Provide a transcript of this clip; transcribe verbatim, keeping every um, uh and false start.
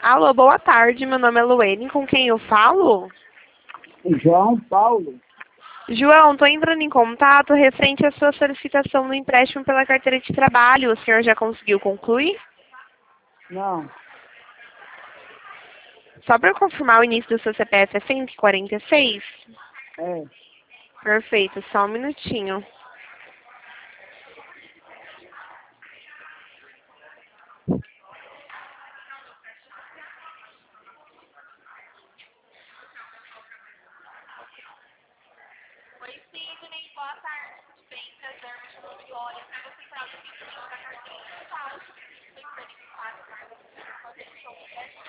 Alô, boa tarde. Meu nome é Luene. Com quem eu falo? João Paulo. João, estou entrando em contato referente à sua solicitação no empréstimo pela carteira de trabalho. O senhor já conseguiu concluir? Não, Só para confirmar, o início do seu C P F é cento e quarenta e seis? é. Perfeito, só um minutinho. Oi, Sidney, boa tarde. Tudo bem? Prazer, meu nome é Vitória. Você está no pedido da carteira de trabalho. Estou entrando em contato para você fazer o seu empréstimo.